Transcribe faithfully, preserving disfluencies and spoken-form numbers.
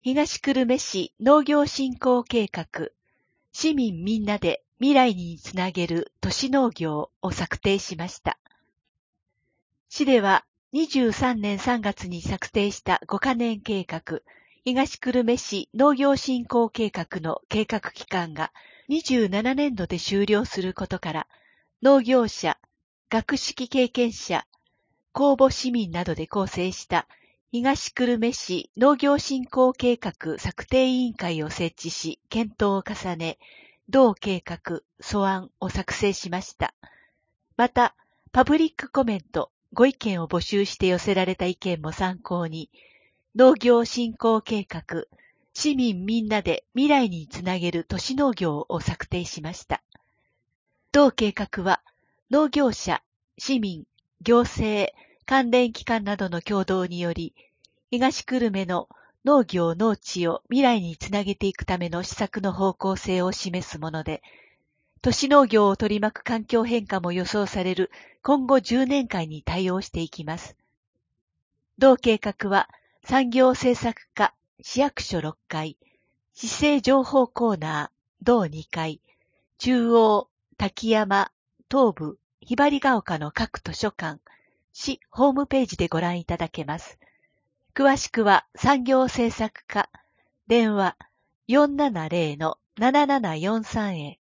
東久留米市農業振興計画、市民みんなで未来につなげる都市農業を策定しました。市ではにじゅうさんねんさんがつに策定したごかねん計画、東久留米市農業振興計画の計画期間がにじゅうななねんどで終了することから、農業者、学識経験者、公募市民などで構成した東久留米市農業振興計画策定委員会を設置し、検討を重ね、同計画、素案を作成しました。また、パブリックコメント、ご意見を募集して寄せられた意見も参考に、農業振興計画、市民みんなで未来につなげる都市農業を策定しました。同計画は、農業者、市民、行政、関連機関などの共同により、東久留米の農業農地を未来につなげていくための施策の方向性を示すもので、都市農業を取り巻く環境変化も予想される今後じゅうねんかんに対応していきます。同計画は産業政策課市役所ろっかい、市政情報コーナー同にかい、中央、滝山、東部、ひばりが丘の各図書館、市ホームページでご覧いただけます。詳しくは産業政策課、電話 よんななゼロのななななよんさん へ。